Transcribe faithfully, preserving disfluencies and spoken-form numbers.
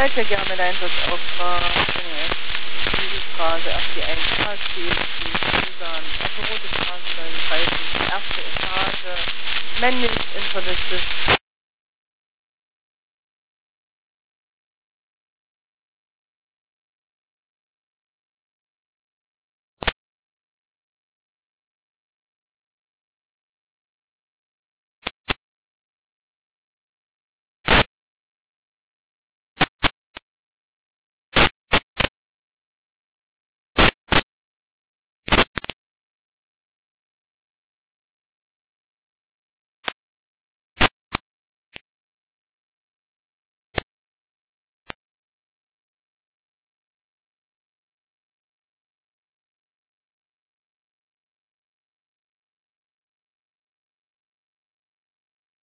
Welcher Germeleinsatzauftrag? Diese Straße, F die eins, H C, Susan, Rote Straße, neununddreißig, erste Etage, männlich, Interliste,